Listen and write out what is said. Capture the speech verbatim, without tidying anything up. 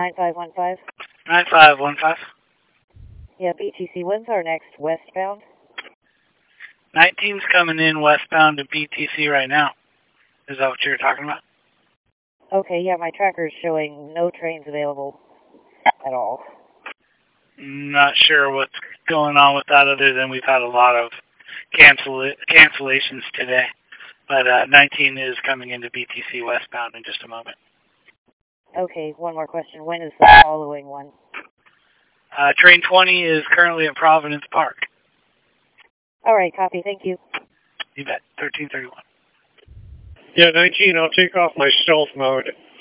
nine five one five. nine five one five. Yeah, B T C, when's our next westbound? nineteen's coming in westbound to B T C right now. Is that what you're talking about? Okay, yeah, my tracker's showing no trains available at all. Not sure what's going on with that other than we've had a lot of cancel cancellations today. But uh, nineteen is coming into B T C westbound in just a moment. Okay, one more question. When is the following one? Uh, train twenty is currently at Providence Park. All right, copy. Thank you. You bet. thirteen thirty-one. Yeah, nineteen, I'll take off my stealth mode.